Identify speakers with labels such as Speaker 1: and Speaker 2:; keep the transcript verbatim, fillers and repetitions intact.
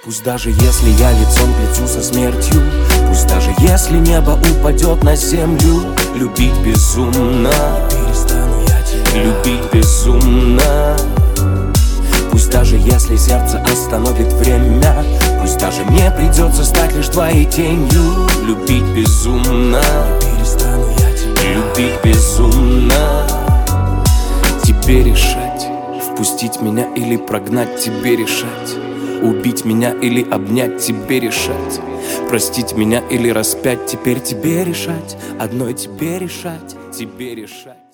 Speaker 1: Пусть даже если я лицом к лицу со смертью, пусть даже если небо упадет на землю, любить безумно, перестану я тебя любить безумно. Пусть даже если сердце остановит время, пусть даже мне придется стать лишь твоей тенью, любить безумно, перестану я тебя любить безумно. Тебе решать, впустить меня или прогнать, тебе решать. Убить меня или обнять, тебе решать. Простить меня или распять, теперь тебе решать. Одной тебе решать, тебе решать.